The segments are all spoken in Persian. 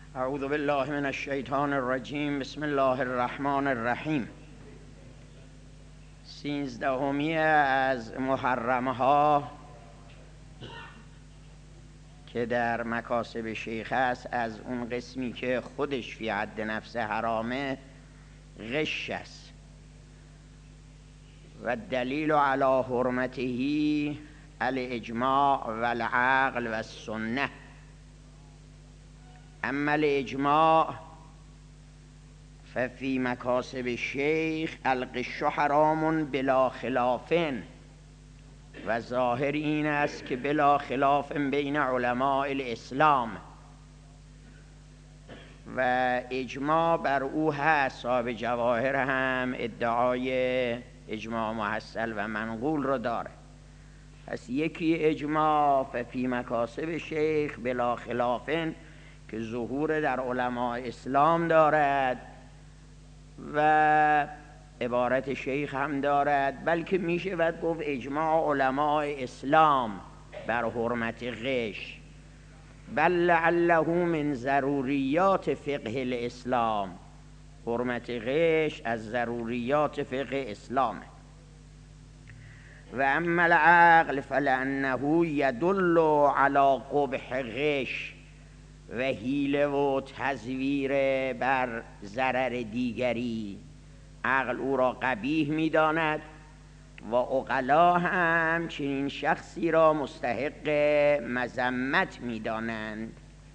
اعوذ بالله من الشیطان الرجیم. بسم الله الرحمن الرحیم. 13 از محرم ها که در مکاسب شیخ است، از اون قسمی که خودش فی حد نفس حرامه، غش است. و دلیل علی حرمته الاجماع و العقل و السنه. اما الاجماع ففی مکاسب الشیخ الغش حرام بلا خلاف، و ظاهر این است که بلا خلاف بین علماء الاسلام، و اجماع بر او هست. صاحب جواهر هم ادعای اجماع محصل و منقول رو داره. پس یکی اجماع ففی مکاسب شیخ بلا خلاف که ظهور در علماء اسلام دارد و عبارت شیخ هم دارد، بلکه میشه باید گفت اجماع علماء اسلام بر حرمت غش. بل لعله من ضروریات فقه الاسلام، حرمت غش از ضروریات فقه اسلام. و اما العقل فلانه یدل علی قبح غش و حیله و تزویر بر ضرر دیگری. عقل او را قبیح می‌داند و عقلا هم چنین شخصی را مستحق مذمت می‌دانند.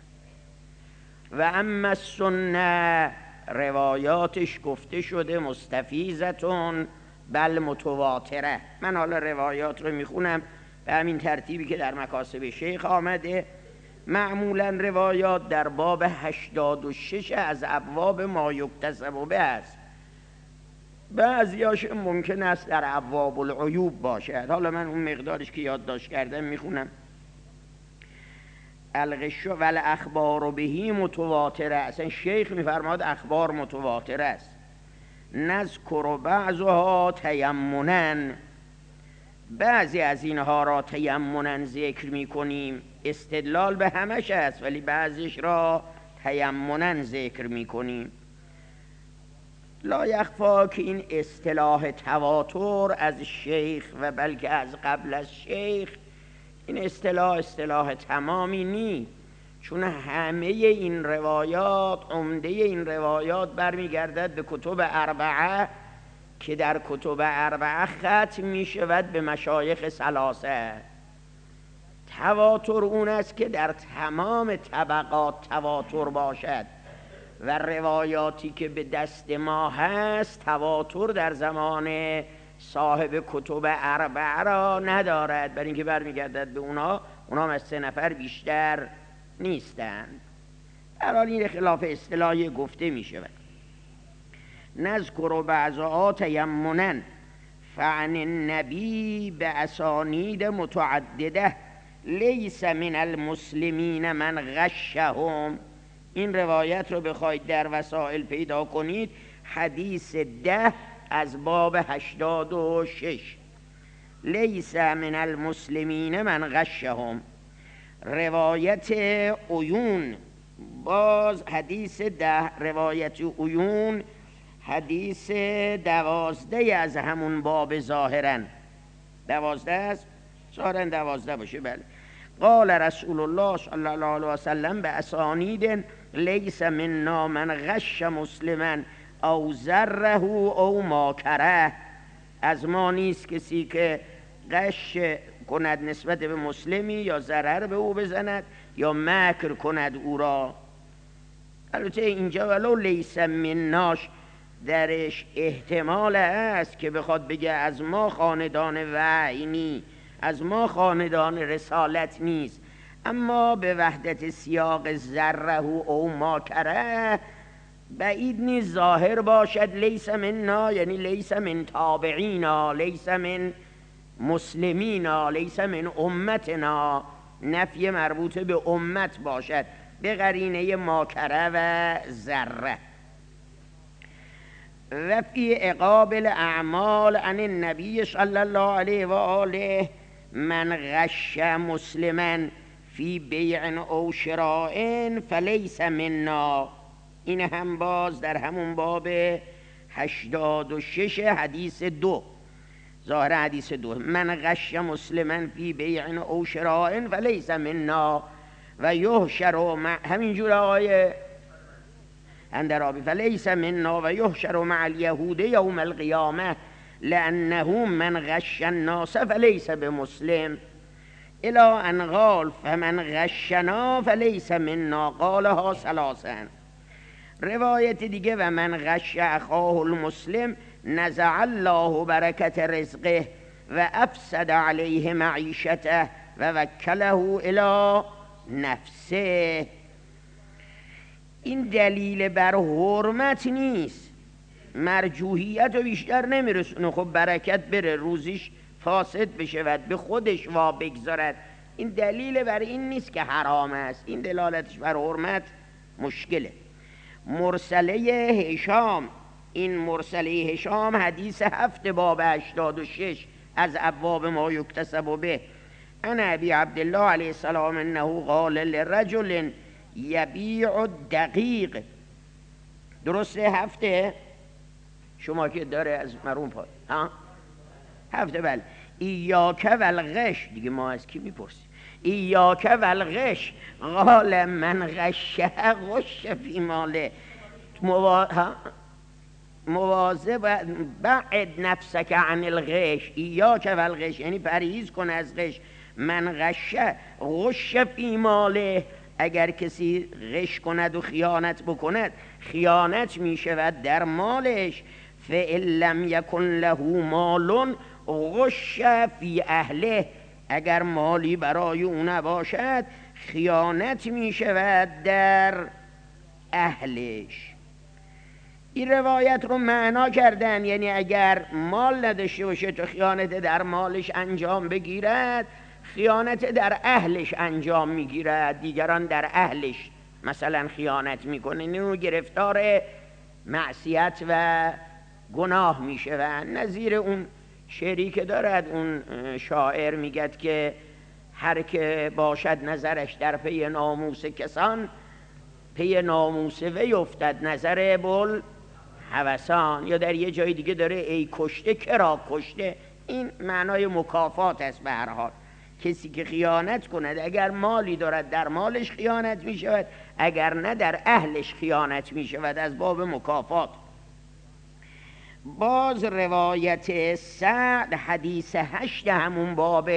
و اما السنه، روایاتش گفته شده مستفیضتون بل متواتره. من حالا روایات رو میخونم به همین ترتیبی که در مکاسب شیخ آمده. معمولا روایات در باب 86 از ابواب ما یکتسب به است. بعضیاش ممکن است در ابواب العیوب باشد. حالا من اون مقدارش که یادداشت کردم میخونم. الغش و الاخبار بهی متواتره. اصلا شیخ میفرماد اخبار متواتر است. نذکر بعضها تیمنا، بعضی از اینها را تیمنا ذکر میکنیم. استدلال به همش است ولی بعضیش را تیمنا ذکر میکنیم. لا یخفا که این اصطلاح تواتر از شیخ و بلکه از قبل از شیخ این اصطلاح تمامی نیست، چون همه این روایات، عمده این روایات برمیگردد به کتب اربعه که در کتب اربعه ختم می شود به مشایخ ثلاثه. تواتر اون است که در تمام طبقات تواتر باشد، و روایاتی که به دست ما هست تواتر در زمان صاحب کتب اربعه را ندارد، برای اینکه برمیگردد به اونها از 3 نفر بیشتر نیستند. در حال این خلاف اصطلاحی گفته می شود. نذکر بعضها تیمنا فعن النبی به اسانید متعدده لیس من المسلمین من غشهم. این روایت رو بخواید در وسائل پیدا کنید، حدیث 10 از باب 86. لیس من المسلمین من غشهم. روایت عیون باز حدیث 10، روایت عیون حدیث 12 از همون باب ظاهرا 12 است، ظاهرا 12 باشه. بله. قال رسول الله صلی الله علیه و سلم به اسانید لیس منا من غش مسلما او ذره او ماکره. از ما نیست کسی که غش کند نسبت به مسلمی یا ضرر به او بزند یا مکر کند او را. البته اینجا ولو لیس مناش درش احتمال است که بخواد بگه از ما خاندان وحی نی، از ما خاندان رسالت نیست، اما به وحدت سیاق ذره او ماکره بعید نیست ظاهر باشد لیس مننا، یعنی لیس من تابعینا، لیس من مسلمینا، لیس من امتنا، نفی مربوط به امت باشد به قرینه ماکره و ذره. و فی اقابل اعمال عن النبی صلی الله علیه و آله من غش مسلما فی بیع او شراء فلیس منا. این هم باز در همون باب 86 حدیث 2، ظاهر حدیث 2، من غش مسلما فی بیع او شراء فلیس منا و یحشر همینجور آقای اندرابی فلیس منا و یحشر مع الیهود یوم القیامه لانه من غش الناس فلیس بمسلم الی ان قال فمن غشنا فلیس منا قالها ثلاثا. روایت دیگه و من غش اخاه المسلم نزع الله برکت رزقه و افسد علیه معیشته و وکله الی نفسه. این دلیل بر حرمت نیست، مرجوحیت رو بیشتر نمیرسونه. خب برکت بره، روزیش فاسد بشود، به خودش وا بگذارد، این دلیل بر این نیست که حرام است. این دلالتش بر حرمت مشکله. مرسله هشام، این مرسله هشام حدیث 7 باب 86 از ابواب ما یکتسب به. انا ابی عبدالله علیه السلام انه قال لرجل یبیع الدقیق. درسته؟ 7 شما که داره از مرون پای ها 7 بله. ایاک والغش، دیگه ما از کی میپرسیم؟ ایاک والغش قال من غشه غش فی ماله. مواظب بعد نفسک عن الغش. ایاک والغش یعنی پرهیز کن از غش. من غشه غش فی ماله، اگر کسی غش کند و خیانت بکند، خیانت می شود در مالش. فإن لم یکن له مال غش فی اهله، اگر مالی برای او نباشد خیانت می شود در اهلش. این روایت رو معنا کردن، یعنی اگر مال نداشته باشه تو خیانت در مالش انجام بگیرد، خیانت در اهلش انجام میگیرد. دیگران در اهلش مثلا خیانت میکنه، این رو گرفتار معصیت و گناه میشود. نظیر اون شعری که دارد اون شاعر میگد که هر که باشد نظرش در پی ناموس کسان، پی ناموس وی افتد نظر بل هوسان. یا در یه جای دیگه داره ای کشته کرا کشته. این معنای مکافات است. به هر حال کسی که خیانت کند اگر مالی دارد در مالش خیانت می شود، اگر نه در اهلش خیانت می شود، از باب مکافات. باز روایت سعد حدیث 8 همون باب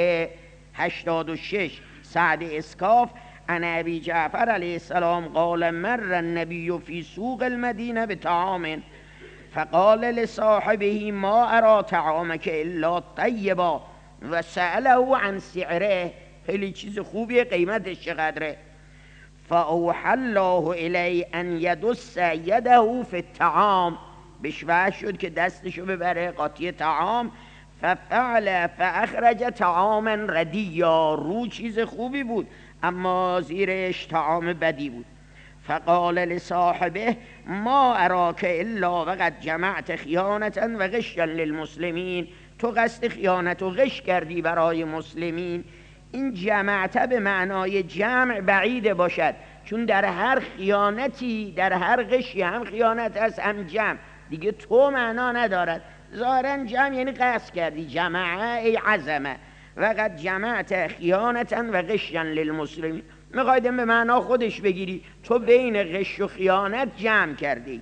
86 سعد اسکاف عن ابی جعفر علیه السلام قال مر النبی فی سوق المدینه بطعام فقال لصاحبه ما ارى طعامك الا طیبا و سأله عن سعره، خیلی چیز خوبیه، قیمتش چقدره؟ فاوحى الله الی ان یدس یده فی الطعام، بشوه شد که دستشو ببره قاطی طعام. ففعل فاخرج طعاما ردیا، رو چیز خوبی بود اما زیرش طعام بدی بود. فقال لصاحبه ما اراک الا وقد جمعت خیانتا و غشا للمسلمین، تو قصد خیانت و غش کردی برای مسلمین. این جمعت به معنای جمع بعید باشد، چون در هر خیانتی، در هر غشی هم خیانت است هم جمع، دیگه تو معنا ندارد. ظاهرا جمع یعنی قصد کردی، جمع ای عزمه وقد جمعت خیانتا و غشا للمسلمین. میخوایدم به معنا خودش بگیری، تو بین غش و خیانت جمع کردی.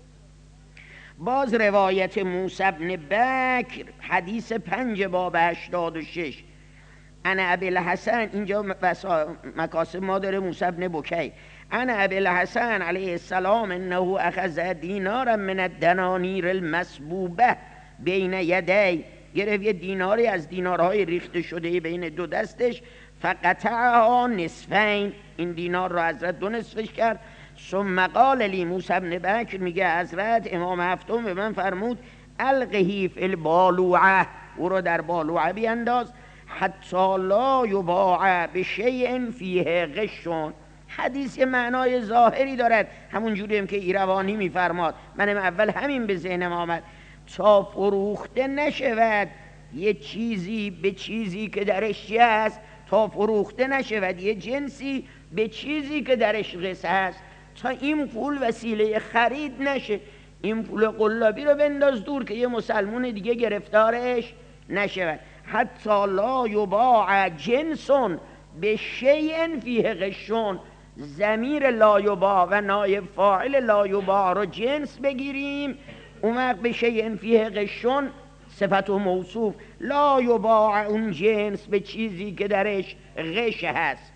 باز روایت موسی بن بکر حدیث 5 باب 86 انا ابی الحسن، اینجا مکاسب ما داره موسی بن بکی. انا ابی الحسن علیه السلام انه اخذ دینارا من الدنانیر المسبوبه بین یدی، گرفت یه دیناری از دینارهای ریخته شده بین دو دستش. فقطعها نصفین، این دینار رو حضرت 2 نصفش کرد. ثم قال لی موسی بن بکر، میگه حضرت امام هفتم به من فرمود القهی فی البالوعه، او رو در بالوعه بینداز. حتی لا یباع بشیء فیه غشون. حدیث معنای ظاهری دارد، همون جوری هم که ایروانی میفرماد، منم اول همین به ذهنم آمد، تا فروخته نشود یه چیزی به چیزی که درش چی هست؟ تا فروخته نشود یه جنسی به چیزی که درش غصه هست، تا این پول وسیله خرید نشه. این پول قلابی رو بنداز دور که یه مسلمون دیگه گرفتارش نشود. حتی لا یباع جنسون به شیء فیه غشون. ضمیر لا یباع و نایب فاعل لا یباع رو جنس بگیریم، اون وقت به شیء فیه غشون صفت و موصوف. لا یباع اون جنس به چیزی که درش غش هست.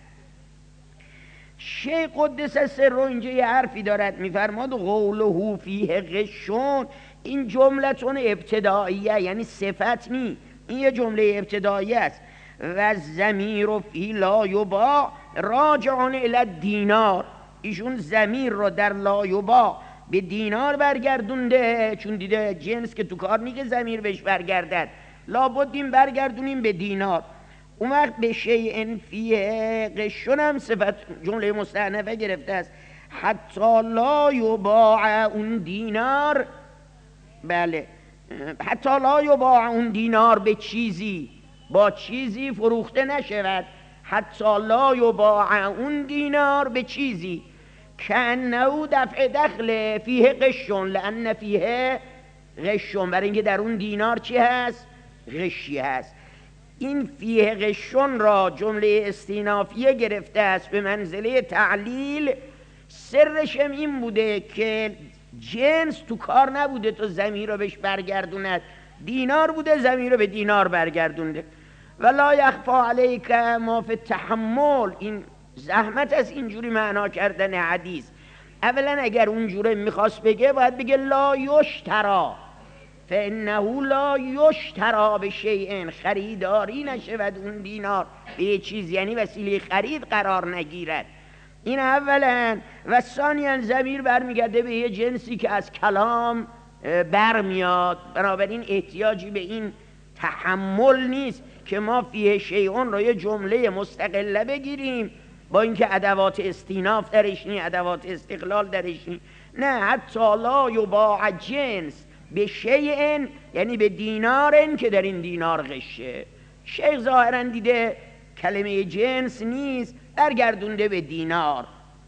شیخ قدس سر اینجا یه حرفی دارد، میفرماد قوله فیه غشون، این جملتون ابتدائیه، یعنی صفت نی، این یه جمله ابتدایی است. و ضمیر فی لا یباع راجعون الی دینار، ایشون ضمیر رو در لا یباع به دینار برگردونده، چون دیده جنس که تو کار نیست ضمیر بهش برگردد، لابد این برگردونیم به دینار. اون وقت به شیء فیه غشون هم صفت جمله مستأنفه گرفته است. حتی لا یباع اون دینار، بله، حتی لا یباع اون دینار به چیزی، با چیزی فروخته نشود. حتی لا یباع اون دینار به چیزی کأنه دفع دخل فیه غشون، لأن فیه غشون، برای اینکه در اون دینار چی هست؟ غشی هست. این فیه غشون را جمله استینافیه گرفته است به منزله تعلیل. سرش هم این بوده که جنس تو کار نبوده تو ضمیر رو بهش برگردوند، دینار بوده ضمیر رو به دینار برگردونده. ولا یخفا علیک ما فی التحمل، این زحمت از اینجوری معنا کردن حدیث. اولا اگر اونجوری میخواست بگه باید بگه لا یشترا، فانه لا یشترا به شیء، خریداری نشود اون دینار به یه چیز، یعنی وسیله خرید قرار نگیرد. این اولا. و ثانیاً ضمیر برمیگرده به یه جنسی که از کلام برمیاد، بنابراین احتیاجی به این تحمل نیست که ما فیه شیئون رو یه جمله مستقله بگیریم با اینکه ادوات استیناف درش نی، ادوات استقلال درش نی. نه، حتی لا یباع جنس به شیئن، یعنی به دینارن که در این دینار غشه. شیخ ظاهرا دیده کلمه جنس نیست، برگردونده به دینار.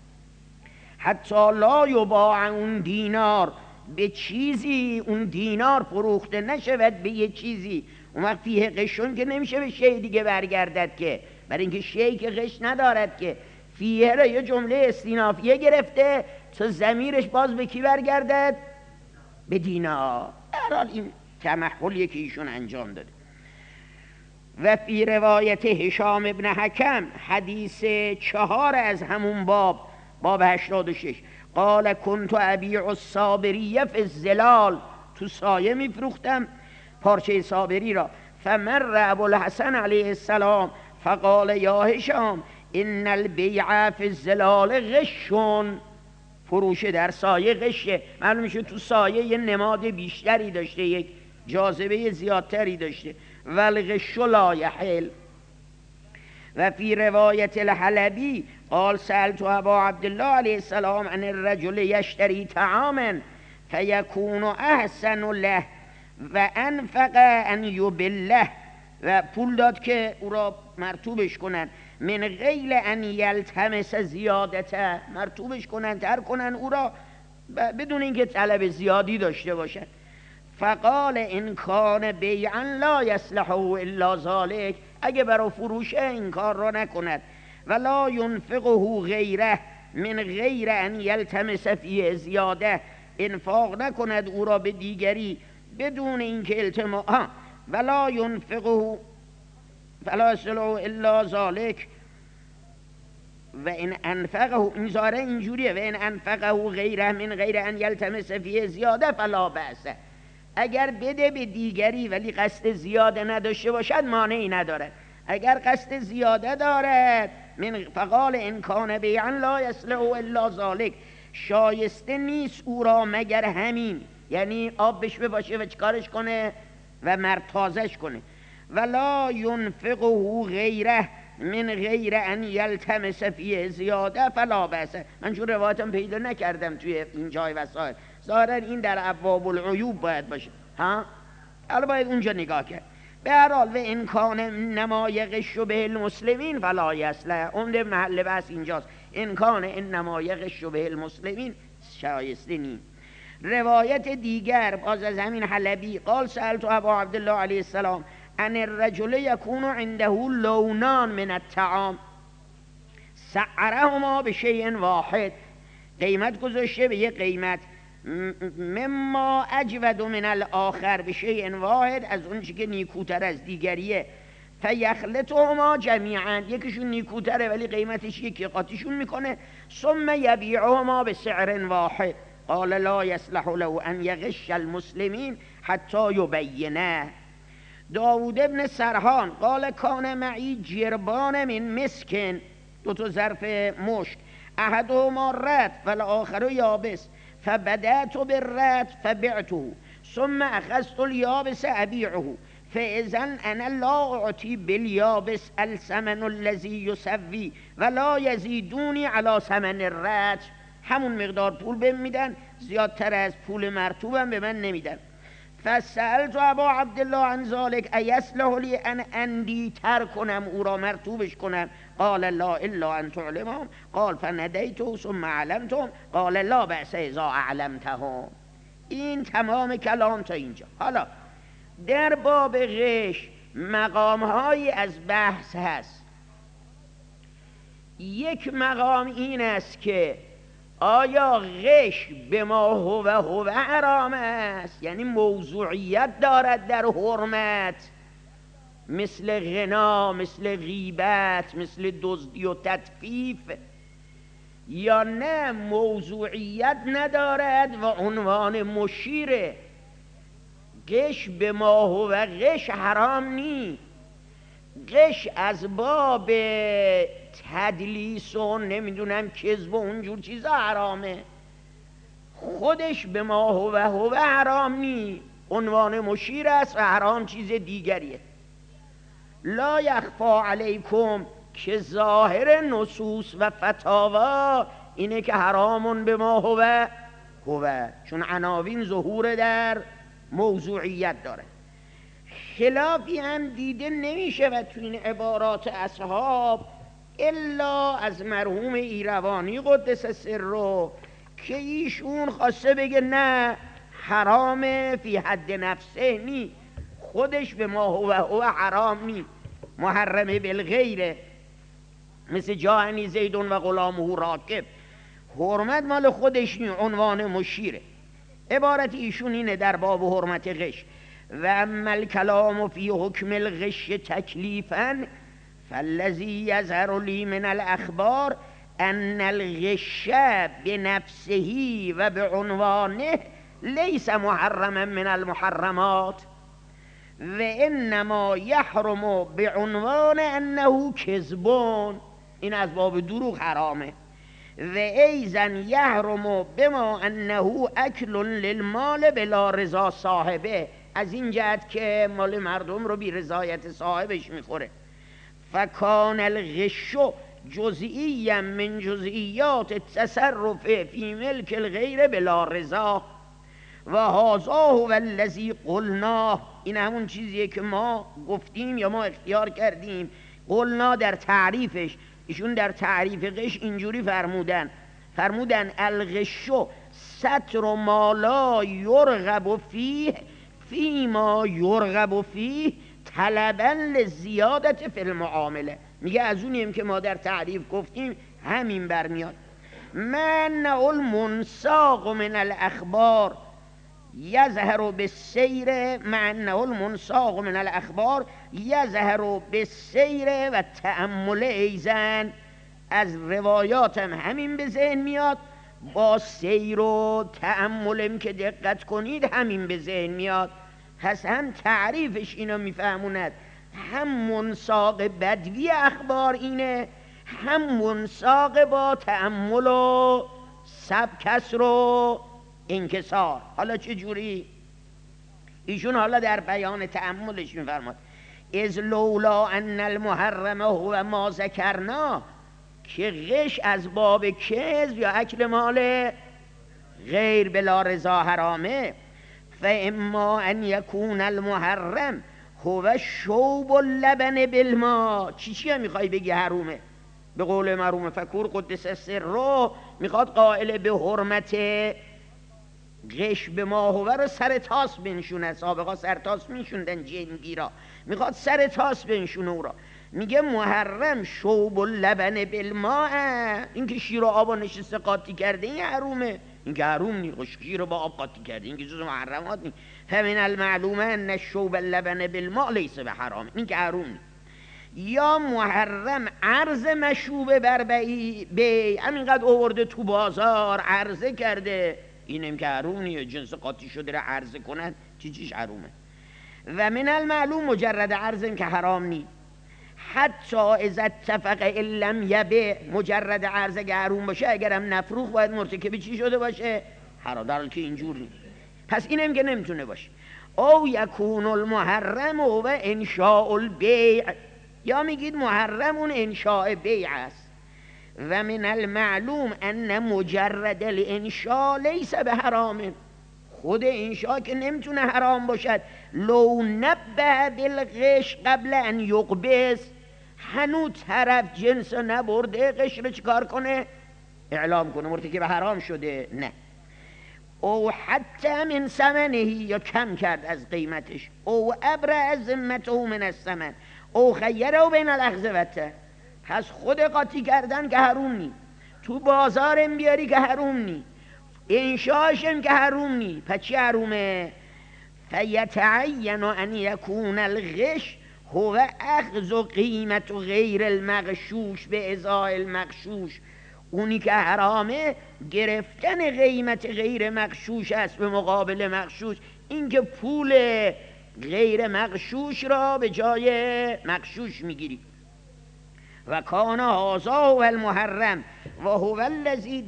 حتی لا یباع اون دینار به چیزی، اون دینار فروخته نشود به یه چیزی. اون وقت فیه غشون که نمیشه به شی دیگه برگردد که، برای اینکه شی که غش ندارد که. فیه را یه جمله استینافیه گرفته تا ضمیرش باز به کی برگردد؟ به دینار. در حال این تمحلی که ایشون انجام داده. و فی روایت هشام ابن حکم، حدیث 4 از همون باب 86، قال کنت ابیع الصابریه فی الظلال، تو سایه میفروختم پارچه صابری را. فمر ابوالحسن علیه السلام فقال یا هشام ان البیع فی الظلال غشون، فروش در سایه غشه. معلوم میشه تو سایه یه نماد بیشتری داشته، یک جاذبه زیادتری داشته. والغش لا یحل. و فی روایت الحلبی قال سألت ابا عبدالله علیه السلام عن الرجل یشتری طعاما فیکون احسن له و انفق ان یبله، و پول داد که او را مرطوبش کنن، من غیر ان یلتمس زیادته، مرطوبش کنن، تر کنن او را بدون اینکه طلب زیادی داشته باشد. فقال ان کان بیعا لا یصلحه الا ذلك، اگه برای فروشه این کار را نکند. ولا ینفقه غیره من غیر ان یلتمس فیه زیاده، انفاق نکند او را به دیگری بدون اینکه التماس، ولا ینفقه فلا یصلحه الا ذلك و ان انفقه، این ظاهره اینجوریه، و ان انفقه غیره من غیر ان یلتمس فیه زیاده فلا بأس، اگر بده به دیگری ولی قصد زیاده نداشته باشد مانعی ندارد. اگر قصد زیاده دارد، من فقال ان کان بیعا لا یصلح الا ذلك، شایسته نیست او را مگر همین، یعنی آب بش بباشه و چکارش کنه و مرتازش کنه. ولا ینفقه غیره من غیر ان یلتمس فیه زیاده فلا بأس. من چون روایتم پیدا نکردم توی این جای وسائل، ظاهرا این در ابواب العیوب باید باشه، ها، حالا باید اونجا نگاه کرد. به هر حال و امکان نمای غش به المسلمین فلا یصلح. عمده محل بحث اینجاست، امکان نمای غش به المسلمین شایسته نیست. روایت دیگر باز از همین حلبی قال سألت ابا عبدالله علیه السلام ان الرجل یکون عنده لونان من الطعام سعرهما به شیء واحد، قیمت گذاشته به یه قیمت، مما اجود من الاخر به شیء واحد، از اون چیزی که نیکوتر از دیگریه، فیخلطهما جمیعا، یکیشون نیکوتره ولی قیمتش یکی، قاطیشون میکنه، ثم یبیعهما به سعر واحد. قال لا یصلح له ان یغش المسلمین حتی یبینه. داوود ابن سرحان قال کان معی جربان من مسکن، دو تا ظرف مشک، احدهما رد والآخر یابس، فبدأت بالرد فبعته ثم اخذت الیابس ابیعه فاذا انا لا اعطی بالیابس الثمن الذی یسوی ولا یزیدونی علی ثمن الرد. همون مقدار پول بهم میدن، زیادتر از پول مرطوبم به من نمیدن. فسألت ابا عبدالله عن ذلك ایصلح لی ان اندی تر کنم او را، مرطوبش کنم؟ قال لا الا ان تعلمهم. قال فندیته ثم علمتهم. قال لا بأس اذا اعلمتهم. این تمام کلام تا اینجا. حالا در باب غش مقام‌هایی از بحث هست. یک مقام این است که آیا غش به ما هو حرام است، یعنی موضوعیت دارد در حرمت، مثل غنا، مثل غیبت، مثل دزدی و تطفیف، یا نه موضوعیت ندارد و عنوان مشیره؟ غش به ما هو غش حرام نی، غش از باب تدلیس و نمیدونم کذب و اونجور چیزا حرامه، خودش به ما هو حرام نی، عنوان مشیر است و حرام چیز دیگریه. لا یخفا علیکم که ظاهر نصوص و فتاوا اینه که حرامون به ما هو، چون عناوین ظهور در موضوعیت داره. خلافی هم دیده نمیشه و تو این عبارات اصحاب الا از مرحوم ایروانی قدس سره که ایشون خواسته بگه نه حرام فی حد نفسه نی، خودش به ما هو حرام نی، محرمه بالغیره، مثل جاءنی زیدون و غلامه راکب، حرمت مال خودش نی، عنوان مشیره. عبارت ایشون اینه در باب حرمت غش: و اما الکلام فی حکم الغش تکلیفا فالذی یظهر لی من الاخبار ان الغش بنفسه و بعنوانه لیس محرما من المحرمات و انما یحرم بعنوان انه کذبون، این از باب دروغ حرامه، و ایضا یحرم بما انه اکل للمال بلا رضا صاحبه، از این جهت که مال مردم رو بی رضایت صاحبش میخوره. فکان الغش جزئی من جزئیات التصرف فی ملک الغیر بلا رضا و هذا هو الذی قلناه، این همون چیزیه که ما گفتیم یا ما اختیار کردیم. قلنا در تعریفش، ایشون در تعریف غش اینجوری فرمودن الغش ستر ما لا یرغب فیه فیما یرغب فیه طلبا لزیادت فی المعامله. میگه از اونیم که ما در تعریف گفتیم همین برمیاد. من المنساق من الاخبار یظهر بالسیر، معنه المنساق من الاخبار یظهر بالسیر و تأمل ایزن، از روایاتم همین به ذهن میاد، با سیر و تأملم که دقت کنید همین به ذهن میاد. پس هم تعریفش اینو میفهموند، هم منساق بدوی اخبار اینه، هم منساق با تأمل و سبکسر و انکسار. حالا چه جوری؟ ایشون حالا در بیان تأملش میفرماد: از لولا ان المحرم هو ما ذکرنا، که غش از باب کذب یا اکل مال غیر بلا رضا حرامه، فاما ان یکون المحرم هو شوب اللبن بالما. چیه میخوای بگی حرومه؟ به قول مرحوم فکور قدس سره میخواد قائل به حرمت غش به ماهوه رو سر تاس بنشونه. سابقا سر تاس میشوندن جنگیرا، میخواد سر تاس بنشونه او را. میگه محرم شوب اللبن بالماء، این که شیر و آب نشسته قاطی کرده این حرومه. این که حروم نی، شیر رو با آب قاطی کرده، این که جز محرمات نی. فمن المعلوم ان شوب اللبن بالماء لیس به حرام، این که حروم نی. یا محرم عرض مشوبه بر بی، همینقدر آورده تو بازار عرضه کرده، اینم که حروم نیه. جنس قاطی شده را عرضه کنن چیش حرومه. و من المعلوم مجرد عرضم که حرام نی. حتی اذا اتفق ان لم یبع، مجرد عرض اگه حروم باشه اگرم نفروخ باید مرتکب چی شده باشه؟ حرام. در حالی که اینجور نی. پس اینم که نمیتونه باشه. او یکون المحرم و انشاء البیع، یا میگید محرم اون انشاء بیع است. و من المعلوم ان مجرد الانشاء لیس به حرام، خود انشاء که نمیتونه حرام باشد. لو نبه بالغش قبل ان یقبض، هنو طرف جنس نبرده قش رو چکار کنه؟ اعلام کنه مرتکب حرام شده. نه. او حتی من ثمنه، یا کم کرد از قیمتش. او ابرأ ذمته من الثمن، او خیره بین الاخذ و الترک. پس خود قاطی کردن که حروم نی، تو بازارم بیاری که حروم نی، انشاشم که حروم نی. پس چی حرومه؟ فیتعین ان یکون الغش هو اخذ قیمت غیر المغشوش به ازای المغشوش. اونی که حرامه گرفتن قیمت غیر مغشوش است به مقابل مغشوش. این که پول غیر مغشوش را به جای مغشوش میگیری. و کان هذا و المحرم و هو الذی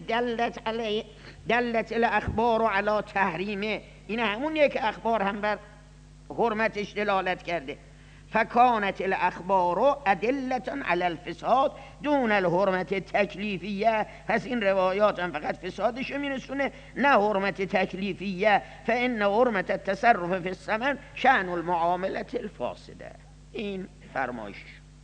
دلت الاخبار علی تحریمه، این همونیه که اخبار هم بر حرمتش دلالت کرده. فکانت الاخبار ادلة علی الفساد دون الحرمت تکلیفیه. پس این روایات هم فقط فسادشو میرسونه، نه حرمت تکلیفیه. فان حرمت التصرف فی الثمن شأن المعامله الفاسده. این فرمایش.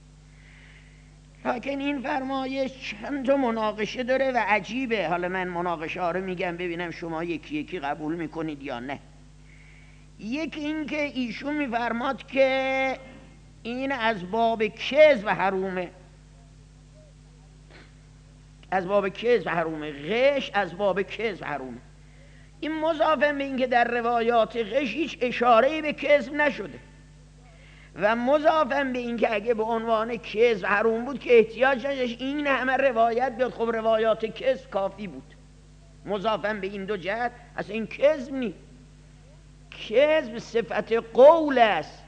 لکن این فرمایش چند تا مناقشه داره و عجیبه. حالا من مناقشه ها رو میگم ببینم شما یکی یکی قبول میکنید یا نه. یکی این که ایشون میفرماد که این از باب کذب حرومه، از باب کذب حرومه، غش از باب کذب حرومه. این مضافه به این که در روایات غش هیچ اشاره‌ای به کذب نشده و مضافه به این که اگه به عنوان کذب حروم بود که احتیاج نداشت این همه روایت بیاد. خب روایات کذب کافی بود. مضافه به این دو جهت اصلا این کذب نیست. کذب صفت قول است،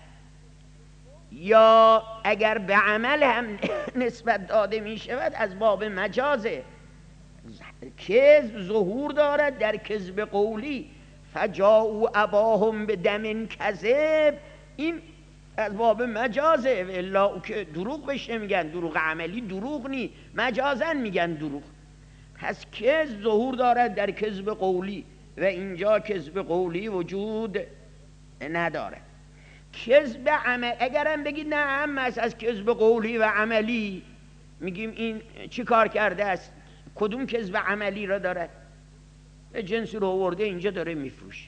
یا اگر به عمل هم نسبت داده می شود از باب مجازه. کذب ظهور دارد در کذب قولی. فجاءوا اباهم بدم کذب، این از باب مجازه. و الا که دروغ بهش نمیگن، دروغ عملی دروغ نی، مجازن میگن دروغ. پس کذب ظهور دارد در کذب قولی و اینجا کذب قولی وجود نداره. کذب عمل اگرم بگید نه هم از کذب قولی و عملی، میگیم این چی کار کرده است؟ کدوم کذب عملی را داره؟ جنسی رو آورده اینجا داره میفروشه،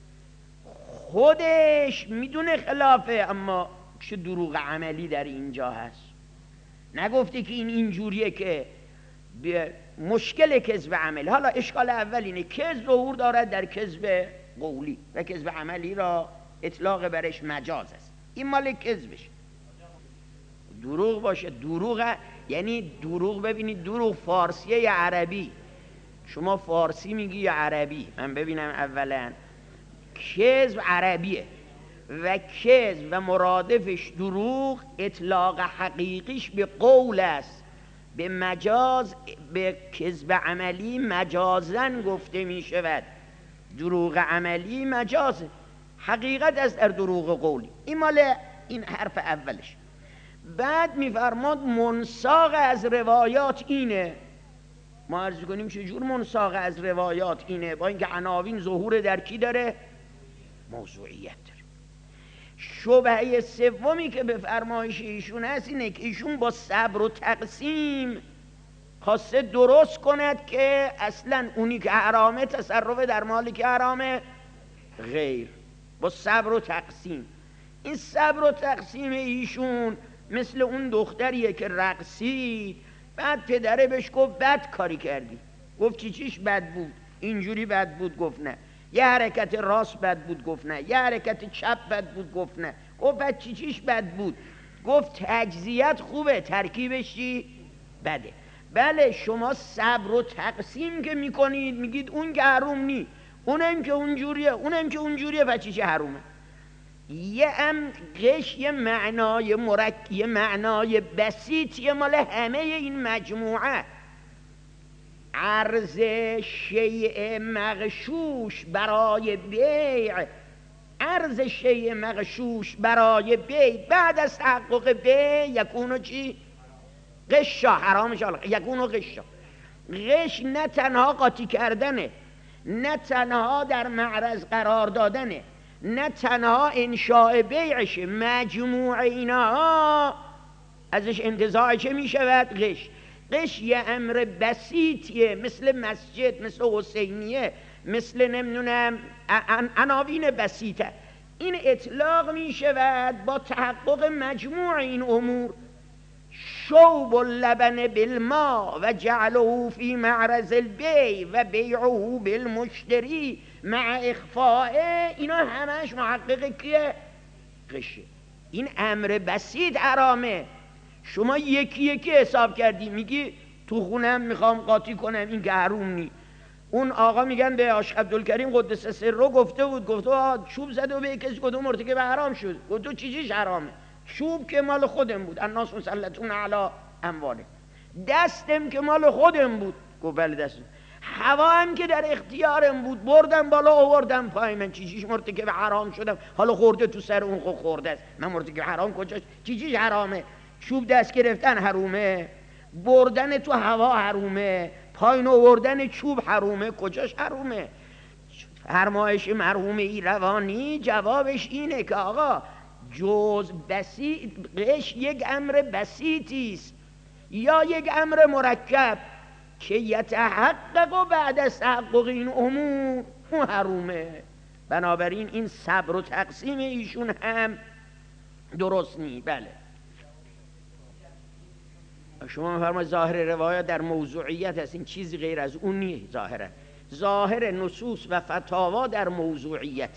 خودش میدونه خلافه، اما چه دروغ عملی در اینجا هست. نگفته که این اینجوریه که مشکل کذب عملی. حالا اشکال اول اینه کذب ظهور دارد در کذب قولی و کذب عملی را اطلاق برش مجاز است. این مال کذبش. دروغ باشه، دروغ یعنی دروغ. ببینید دروغ فارسیه یا عربی؟ شما فارسی میگی یا عربی؟ من ببینم. اولا کذب عربیه و کذب و مرادفش دروغ اطلاق حقیقیش به قول است. به مجاز، به کذب عملی مجازن گفته می شود. دروغ عملی مجازه، حقیقت است در دروغ قولی. این مال این حرف اولش. بعد میفرماد منساق از روایات اینه. ما عرض کنیم چجور منساق از روایات اینه؟ با اینکه عناوین ظهور در کی داره؟ موضوعیت داره. شبهه سومی که به فرمایش ایشون هست اینه که ایشون با صبر و تقسیم خواسته درست کند که اصلا اونی که حرامه تصرف در مالی که حرامه غیر، با صبر و تقسیم. این صبر و تقسیم ایشون مثل اون دختریه که رقصید، بعد پدره بهش گفت بد کاری کردی، گفت چیش بد بود؟ اینجوری بد بود، گفت نه. یه حرکت راست بد بود، گفت نه. یه حرکت چپ بد بود، گفت نه. گفت بعد چیش بد بود؟ گفت تجزیت خوبه، ترکیبش چی؟ بده. بله شما صبر و تقسیم که میکنید میگید اون که حروم نی، اونم که اونجوریه، اونم که اونجوریه، و چیش حرومه. یه غش یه معنای یه معنای بسیطیه مال همه این مجموعه. عرض شیء مغشوش برای بیع، عرض شیء مغشوش برای بیع بعد از تحقق بیع یکونو چی؟ غشا، حرامش یکونو غشا. غش نه تنها قاطی کردنه، نه تنها در معرض قرار دادنه، نه تنها انشاء بیعشه، مجموع اینها ازش انتزاع چه می شود؟ غش. غش یه امر بسیطیه، مثل مسجد، مثل حسینیه، مثل نمیدونم عناوین بسیطه. این اطلاق می شود با تحقق مجموع این امور. شوب اللبن بالماء و جعله فی معرض البیع و بیعه بالمشتری مع اخفائه، اینا همش محقق کیه؟ غشه. این امر بسیط حرامه. شما یکی یکی حساب کردی، میگی تو خونم میخوام قاطی کنم، این که حروم نی. اون آقا میگن به آش عبدالکریم قدس سره گفته بود، گفته چوب زده و به کسی گفته مرتکب حرام شد. گفته چیزیش حرامه؟ چوب که مال خودم بود، الناس مسلطون علی امواله. دستم که مال خودم بود، گفت بله دستم. هوا هم که در اختیارم بود، بردم بالا آوردم پای من، چیزیش مرتکب حرام شدم؟ حالا خورده تو سر اون، خورده است، من مرتکب حرام کجاست؟ چیزیش حرامه؟ چوب دست گرفتن حرومه، بردن تو هوا حرومه، پایین آوردن چوب حرومه، کجاش حرومه؟ فرمایش مرحوم ایروانی جوابش اینه که آقا جز بسیط، غش یک امر بسیطی است یا یک امر مرکب که یتحقق و بعد از تحقق این امور اون حرومه. بنابراین این صبر و تقسیم ایشون هم درست نی. بله شما می‌فرمایید ظاهر روایات در موضوعیت است، این چیزی غیر از اون نیست. ظاهر نصوص و فتاوا در موضوعیت.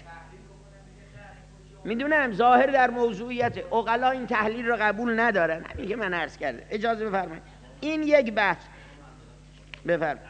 میدونم ظاهر در موضوعیت، عقلا این تحلیل رو قبول ندارن، همین که من عرض کردم. اجازه بفرمایید این یک بحث. بفرمایید.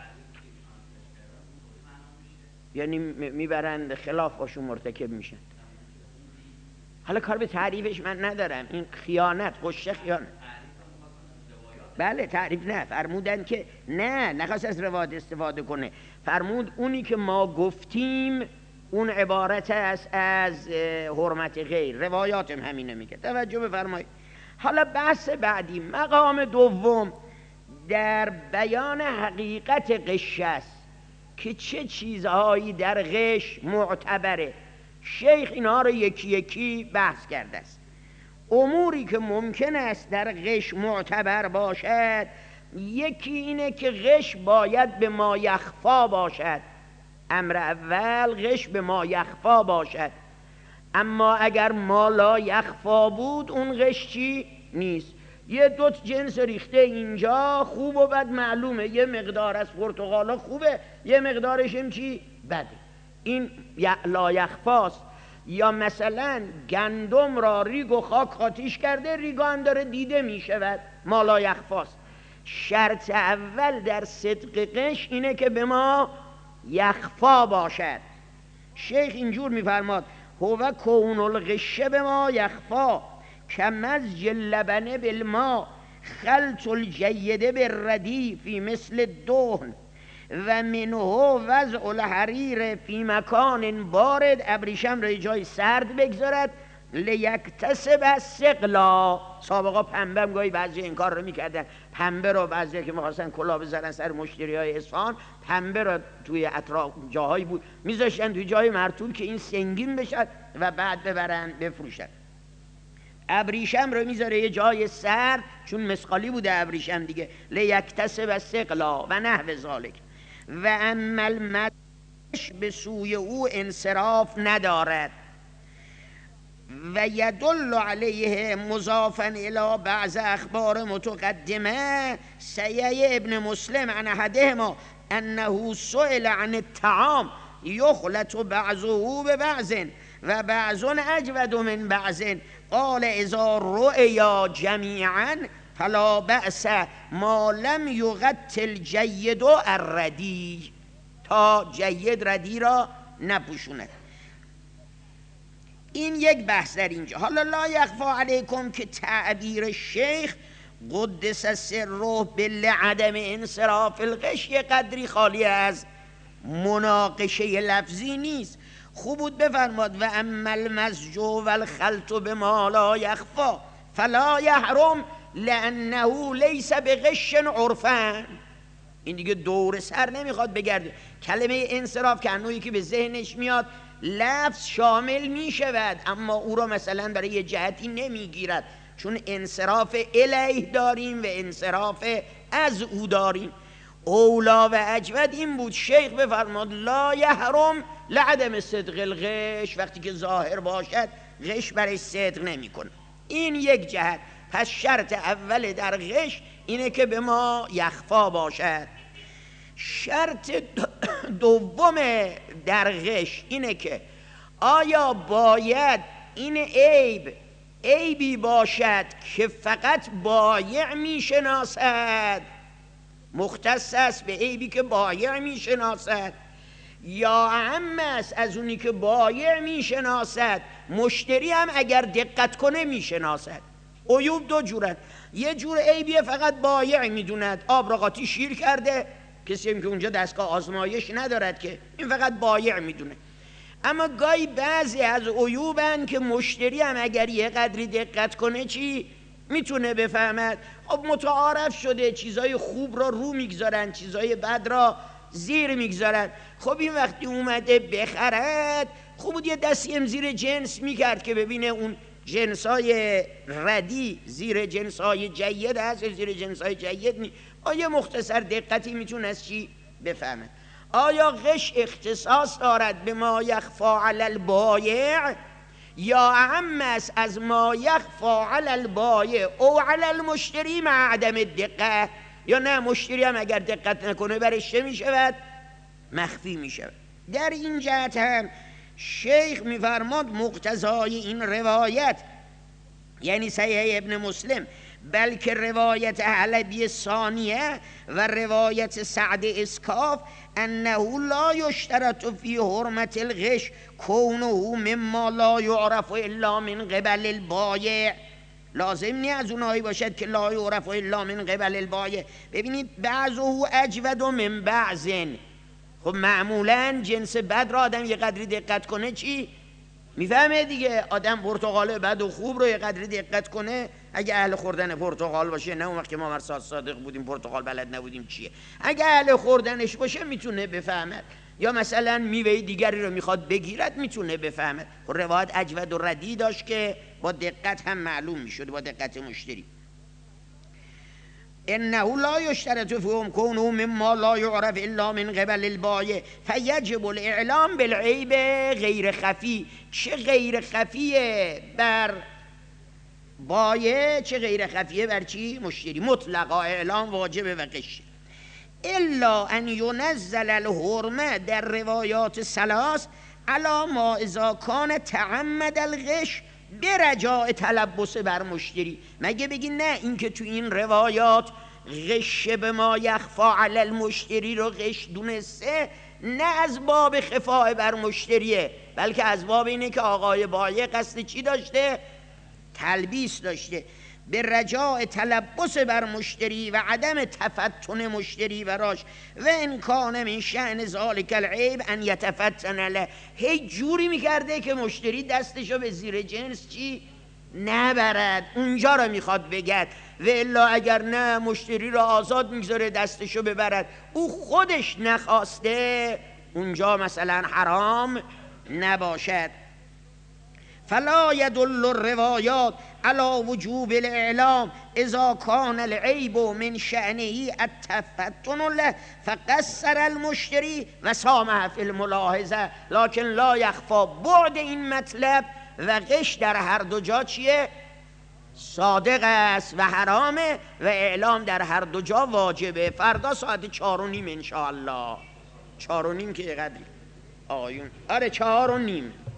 یعنی میبرند خلاف باشون مرتکب میشن. حالا کار به تعریفش من ندارم، این خیانت، غشه خیانت. بله تعریف نه، فرمودن که نه، نخواست از روایت استفاده کنه، فرمود اونی که ما گفتیم اون عبارت است از حرمت غیر. روایاتم همینه میگه. توجه بفرمایید. حالا بحث بعدی، مقام دوم در بیان حقیقت غش است که چه چیزهایی در غش معتبره. شیخ اینها رو یکی یکی بحث کرده است. اموری که ممکن است در غش معتبر باشد، یکی اینه که غش باید به ما یخفا باشد. امر اول غش به ما یخفا باشد، اما اگر ما لا یخفا بود اون غش چی نیست. یه دوت جنس ریخته اینجا، خوب و بد معلومه، یه مقدار از پرتقالا خوبه، یه مقدارش هم چی بده، این لا یخفاست. یا مثلا گندم را ریگ و خاک آتیش کرده، ریگا هم داره دیده می شود، ما لا یخفاست. شرط اول در صدق غش اینه که به ما یخفا باشد. شیخ اینجور میفرماد هو کون الغش به ما یخفا کمزج اللبن بالماء خلط الجید بالردی فی مثل الدهن و منه وضع الحریر فی مکان بارد، ابریشم را جای سرد بگذارد، لیکتسب الثقلا. سابقا پنبه هم گاهی بعضی این کار رو میکردن، پنبه رو بعضی که میخواستن کلاه بزنن سر مشتری های اصفهان، پنبه رو توی اطراف جاهایی بود میذاشتن توی جای مرطوب که این سنگین بشد و بعد ببرن بفروشن. ابریشم رو میذاره یه جای سرد، چون مسقالی بوده ابریشم دیگه، لیکتسب الثقلا و نحو ذالک. و اما المدش به سوی او انصراف ندارد. و یدل علیه مضافا الی بعض اخبار متقدمه سیه ابن مسلم عن احدهما انه سئل عن الطعام یخلط بعضه ببعض و بعض اجود من بعض قال اذا رؤیا جمیعا فلا بأس ما لم یغط الجید الردی، تا جید ردی را نپوشوند. این یک بحث در اینجا. حالا لا یخفا علیکم که تعبیر شیخ قدس سره بالعدم انصراف الغش یه قدری خالی از مناقشه لفظی نیست. خوب بود بفرماد و اما المزج و الخلط بما لا یخفا فلا یحرم لانه لیس بغش عرفا. این دیگه دور سر نمیخواد بگرده. کلمه انصراف که انویی که به ذهنش میاد لفظ شامل میشود، اما او را مثلا برای یه جهتی نمیگیرد، چون انصراف الیه داریم و انصراف از او داریم. اولا و اجود این بود شیخ بفرماد لا یحرم لعدم صدق الغش، وقتی که ظاهر باشد غش برای صدق نمیکنه. این یک جهت. پس شرط اول در غش اینه که به ما یخفا باشد. شرط دوم در غش اینه که آیا باید این عیبی باشد که فقط بایع میشناسد، مختص است به عیبی که بایع میشناسد، یا اهم است از اونی که بایع میشناسد مشتری هم اگر دقت کنه میشناسد. عیوب دو جورن. یه جور عیبیه فقط بایع میدوند، آب را قاطی شیر کرده، کسی هم که اونجا دستگاه آزمایش ندارد که، این فقط بایع میدونه. اما گاهی بعضی از عیوبن که مشتری هم اگر یه قدری دقت کنه چی میتونه بفهمد. خب متعارف شده چیزای خوب را رو میگذارن، چیزای بد را زیر میگذارن. خب این وقتی اومده بخرد خوب بود یه دستی هم زیر جنس میکرد که ببینه اون جنسای ردی زیر جنسای جید هست، زیر جنسای جید نیست. آیا مختصر دقتی میتونه از چی بفهمه؟ آیا غش اختصاص دارد به ما یخفا علی البایع یا اهم است از ما یخفا علی البایع او علی المشتری مع عدم الدقه؟ یا نه مشتری هم اگر دقت نکنه برش چه میشود؟ مخفی میشود. در این جهت هم شیخ میفرماد مقتضای این روایت یعنی صحیح ابن مسلم، بلکه روایت حلبی ثانیه و روایت سعد اسکاف انه لا یشترط فی حرمت الغش کونه مما لا یعرف الا من قبل البایع. لازم نی از اونایی باشد که لا یعرف الا من قبل البایع. ببینید بعضه اجود من بعض. خب معمولا جنس بد را آدم یه قدری دقت کنه چی میفهمه دیگه. آدم پرتقال بد و خوب رو یه قدری دقت کنه، اگه اهل خوردن پرتقال باشه، نه اون وقت که ما مرساد صادق بودیم پرتقال بلد نبودیم چیه، اگه اهل خوردنش باشه میتونه بفهمد. یا مثلا میوه دیگری رو میخواد بگیرد میتونه بفهمد. روایت اجود و ردی داشت که با دقت هم معلوم میشد، با دقت مشتری. انه لا یشترط فیهم کونه مما لا یعرف الا من قبل البایع فیجب الاعلام بالعیب غیر خفی. چه غیر خفیه بر بایع، چه غیر خفیه بر چی؟ مشتری. مطلقا اعلام واجبه و قشه. الا ان ینزل الحرمه در روایات ثلاث علی ما اذا کان تعمد الغش برجاء تلبس بر مشتری. مگه بگی نه این که تو این روایات غش به ما یخفا علی المشتری رو غش دونسته، نه از باب خفاء بر مشتریه، بلکه از باب اینه که آقای بایع قصد چی داشته؟ تلبیس داشته. به رجاء تلبس بر مشتری و عدم تفتن مشتری براش و امکان من شأن ذالک العیب ان یتفتن له. هی جوری میکرده که مشتری دستشو به زیر جنس چی نبرد، اونجا رو میخواد بگد. و الا اگر نه مشتری رو آزاد میگذاره دستشو ببرد، او خودش نخواسته، اونجا مثلا حرام نباشد. فلا يدل الروایات على وجوب الاعلام اذا كان العیب من شأنه التفتن له فقصر المشتری و سامح فی الملاحظه. لكن لا یخفی بعد این مطلب و غش در هر دو جا چیه؟ صادق است و حرامه و اعلام در هر دو جا واجبه. فردا ساعت 4:30 انشاءالله. 4:30 که قدری آقایون؟ آره 4:30.